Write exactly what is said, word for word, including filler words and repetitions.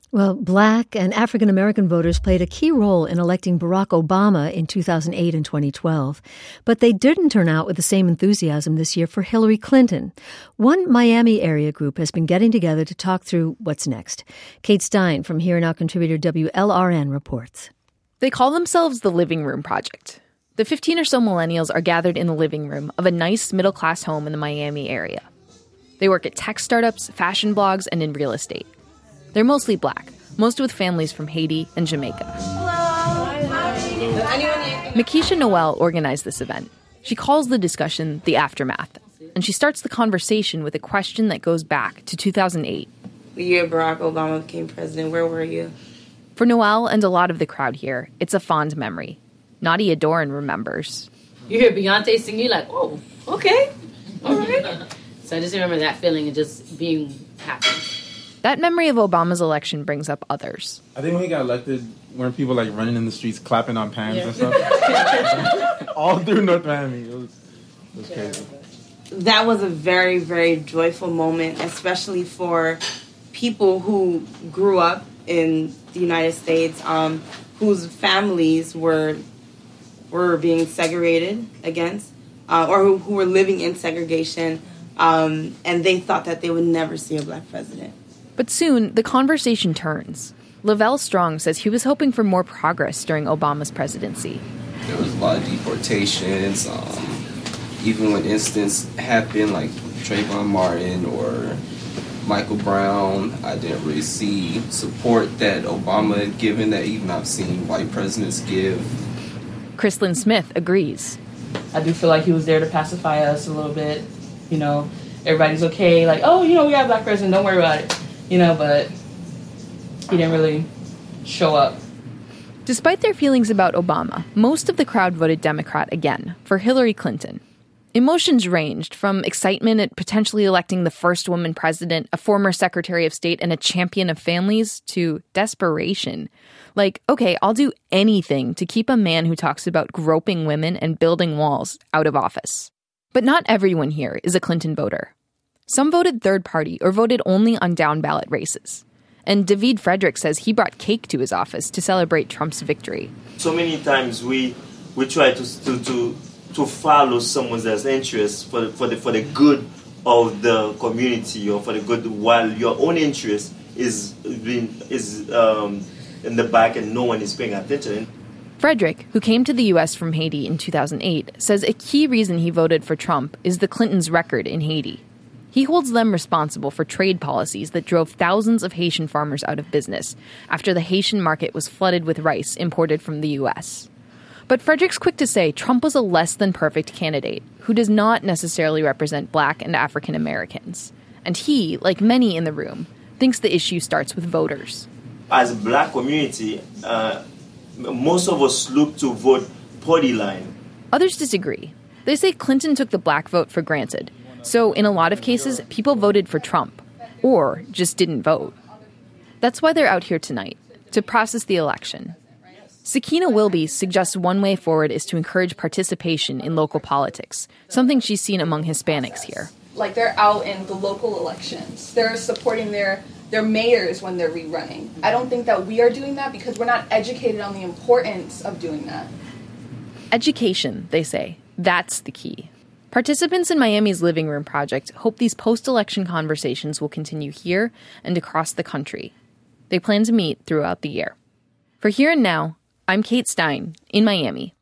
Well, Black and African-American voters played a key role in electing Barack Obama in two thousand eight and twenty twelve. But they didn't turn out with the same enthusiasm this year for Hillary Clinton. One Miami area group has been getting together to talk through what's next. Kate Stein from Here and Now contributor W L R N reports. They call themselves the Living Room Project. The fifteen or so millennials are gathered in the living room of a nice middle-class home in the Miami area. They work at tech startups, fashion blogs, and in real estate. They're mostly Black, most with families from Haiti and Jamaica. Makisha Noel organized this event. She calls the discussion the aftermath, and she starts the conversation with a question that goes back to two thousand eight. The year Barack Obama became president, where were you? For Noel and a lot of the crowd here, it's a fond memory. Nadia Doran remembers. You hear Beyonce sing, you're like, oh, okay, all right. So I just remember that feeling of just being happy. That memory of Obama's election brings up others. I think when he got elected, weren't people like running in the streets, clapping on pans yeah. and stuff? All through North Miami. It was, it was crazy. That was a very, very joyful moment, especially for people who grew up in the United States, um, whose families were were being segregated against, uh, or who, who were living in segregation, um, and they thought that they would never see a Black president. But soon, the conversation turns. Lavelle Strong says he was hoping for more progress during Obama's presidency. There was a lot of deportations. Um, even when incidents happened, like Trayvon Martin or Michael Brown, I didn't really see support that Obama had given that even I've seen white presidents give. Chrislyn Smith agrees. I do feel like he was there to pacify us a little bit. You know, everybody's okay. Like, oh, you know, we got a Black president. Don't worry about it. You know, but he didn't really show up. Despite their feelings about Obama, most of the crowd voted Democrat again for Hillary Clinton. Emotions ranged from excitement at potentially electing the first woman president, a former Secretary of State, and a champion of families, to desperation. Like, okay, I'll do anything to keep a man who talks about groping women and building walls out of office. But not everyone here is a Clinton voter. Some voted third party or voted only on down-ballot races. And David Frederick says he brought cake to his office to celebrate Trump's victory. So many times we we try to to to, to follow someone else's interests for the, for the for the good of the community or for the good, while your own interest is being is um, in the back and no one is paying attention. Frederick, who came to the U S from Haiti in two thousand eight, says a key reason he voted for Trump is the Clintons' record in Haiti. He holds them responsible for trade policies that drove thousands of Haitian farmers out of business after the Haitian market was flooded with rice imported from the U S. But Frederick's quick to say Trump was a less-than-perfect candidate who does not necessarily represent Black and African Americans. And he, like many in the room, thinks the issue starts with voters. As a Black community, uh, most of us look to vote party line. Others disagree. They say Clinton took the Black vote for granted. So in a lot of cases, people voted for Trump, or just didn't vote. That's why they're out here tonight, to process the election. Sakina Wilby suggests one way forward is to encourage participation in local politics, something she's seen among Hispanics here. Like, they're out in the local elections. They're supporting their, their mayors when they're rerunning. I don't think that we are doing that because we're not educated on the importance of doing that. Education, they say. That's the key. Participants in Miami's Living Room Project hope these post-election conversations will continue here and across the country. They plan to meet throughout the year. For Here and Now, I'm Kate Stein in Miami.